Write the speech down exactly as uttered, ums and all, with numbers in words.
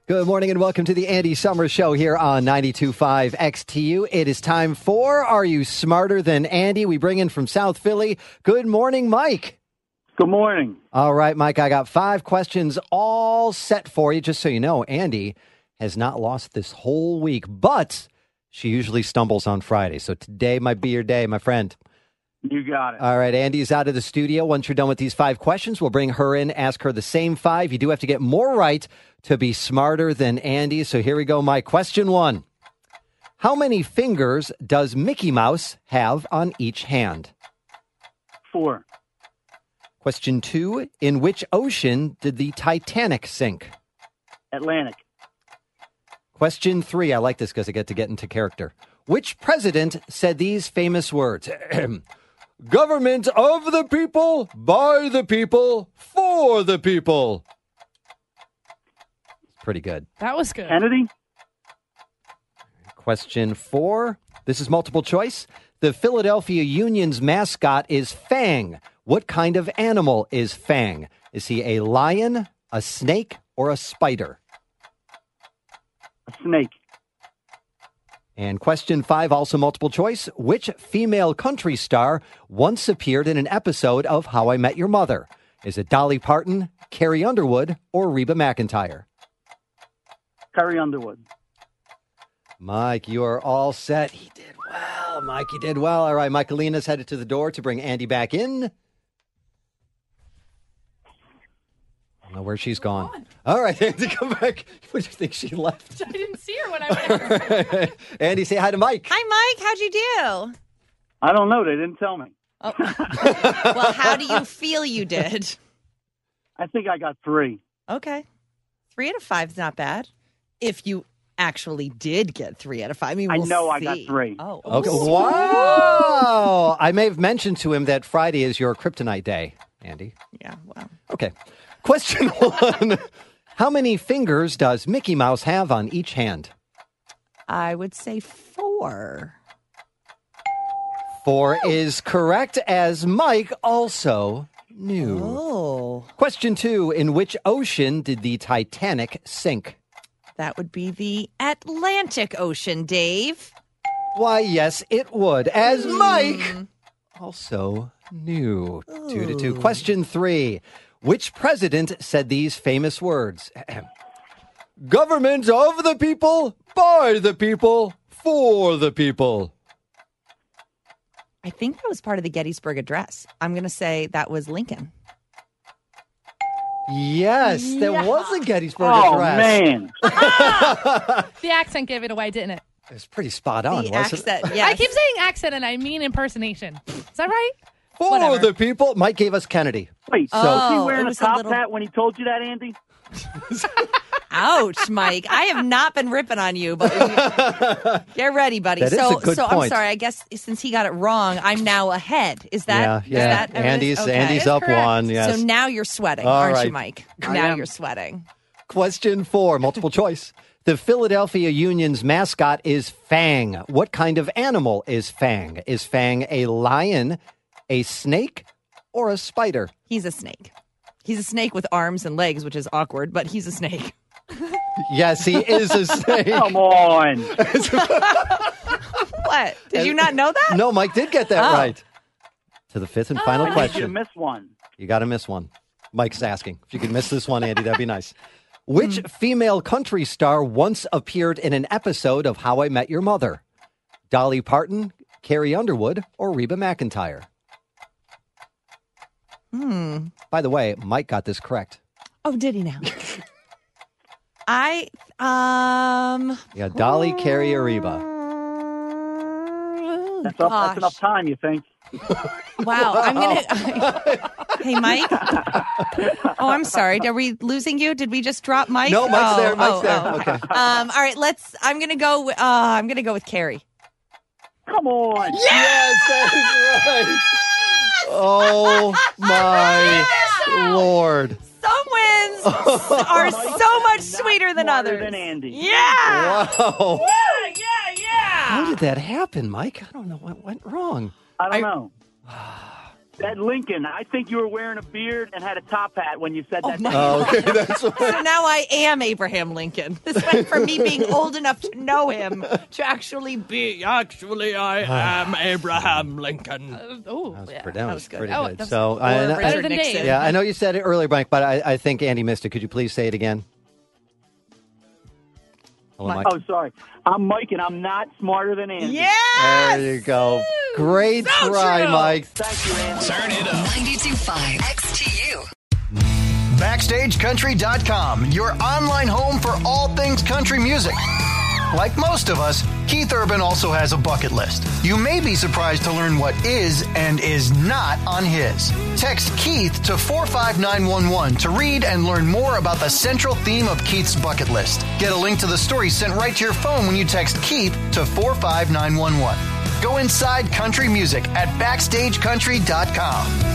Good morning and welcome to the Andy Summers Show here on ninety-two point five X T U. It is time for Are You Smarter Than Andy? We bring in from South Philly. Good morning, Mike. Good morning. All right, Mike, I got five questions all set for you. Just so you know, Andy has not lost this whole week, but she usually stumbles on Friday. So today might be your day, my friend. You got it. All right, Andy's out of the studio. Once you're done with these five questions, we'll bring her in, ask her the same five. You do have to get more right to be smarter than Andy. So here we go, Mike. Question one. How many fingers does Mickey Mouse have on each hand? Four. Question two. In which ocean did the Titanic sink? Atlantic. Question three. I like this because I get to get into character. Which president said these famous words? Government of the people, by the people, for the people. Pretty good. That was good. Kennedy. Question four. This is multiple choice. The Philadelphia Union's mascot is Fang. What kind of animal is Fang? Is he a lion, a snake, or a spider? A snake. And question five, also multiple choice. Which female country star once appeared in an episode of How I Met Your Mother? Is it Dolly Parton, Carrie Underwood, or Reba McEntire? Carrie Underwood. Mike, you are all set. He did well. Mike, you did well. All right, Michaelina's headed to the door to bring Andy back in. I don't know where she's gone. on. All right, Andy, come back. What do you think she left? I didn't see her when I went. Andy, say hi to Mike. Hi, Mike. How'd you do? I don't know. They didn't tell me. Oh. Well, how do you feel you did? I think I got three. Okay. Three out of five is not bad. If you actually did get three out of five. I mean, I we'll know I see. got three. Oh, Okay. Wow. I may have mentioned to him that Friday is your kryptonite day, Andy. Yeah, well. Okay. Question one. How many fingers does Mickey Mouse have on each hand? I would say four. Four is correct, as Mike also knew. Oh. Question two. In which ocean did the Titanic sink? That would be the Atlantic Ocean, Dave. Why, yes, it would, as Mike also knew. Two to two. Question three. Which president said these famous words? Government of the people, by the people, for the people. I think that was part of the Gettysburg Address. I'm going to say that was Lincoln. Yes, there Yeah. was a Gettysburg Oh, Address. man. The accent gave it away, didn't it? It was pretty spot on, The wasn't it? accent, yes. I keep saying accent and I mean impersonation. Is that right? For Whatever. the people. Mike gave us Kennedy. Wait, Oh, so was he it wearing a was a top little- hat when he told you that, Andy? Ouch, Mike. I have not been ripping on you, but get ready, buddy. That is so, a good so I'm point. sorry. I guess since he got it wrong, I'm now ahead. Is that? yeah, is yeah. that everything? Andy's Okay. Andy's up Correct. one. Yes. So now you're sweating, All aren't right. you, Mike? I now am. you're sweating. Question four, multiple choice. The Philadelphia Union's mascot is Fang. What kind of animal is Fang? Is Fang a lion, a snake, or a spider? He's a snake. He's a snake with arms and legs, which is awkward, but he's a snake. Yes, he is a snake. Come on. What? Did you not know that? No, Mike did get that Oh. right. To the fifth and final I need you to question. miss one. You got to miss one. Mike's asking. If you could miss this one, Andy, that'd be nice. Which female country star once appeared in an episode of How I Met Your Mother? Dolly Parton, Carrie Underwood, or Reba McEntire? Hmm. By the way, Mike got this correct. Oh, did he now? I um. Yeah, Dolly, Carrie, or Reba. That's, up, Gosh. that's enough time, you think? Wow. I'm gonna. Hey, Mike. Oh, I'm sorry. Are we losing you? Did we just drop Mike? No, Mike's oh, there. Mike's oh, there. oh. Okay. Um. All right. Let's. I'm gonna go. wi- Uh. I'm gonna go with Carrie. Come on. Yes, that is right. Oh, my Lord. Some wins are so much sweeter than Smarter others. than Andy. Yeah. Wow. Yeah. Yeah. Yeah. How did that happen, Mike? I don't know what went wrong. I don't I- know. That Lincoln. I think you were wearing a beard and had a top hat when you said that. Oh, okay. That's what... So now I am Abraham Lincoln. This went from me being old enough to know him to actually be, actually, I am Abraham Lincoln. Uh, oh, That was, yeah. pretty, that That was was good. pretty Oh, good. that's- So, Or I, I- Better Richard than Nixon. Dave. yeah, I know you said it earlier, Mike, but I, I think Andy missed it. Could you please say it again? Hello, Mike. Oh, sorry. I'm Mike, and I'm not smarter than Andy. Yes! There you go. Great So try, true. Mike. Thank you, Andy. Turn it up. ninety-two point five X T U. Backstage Country dot com, your online home for all things country music. Like most of us, Keith Urban also has a bucket list. You may be surprised to learn what is and is not on his. Text Keith to four five nine one one to read and learn more about the central theme of Keith's bucket list. Get a link to the story sent right to your phone when you text Keith to four five nine one one. Go inside country music at backstage country dot com.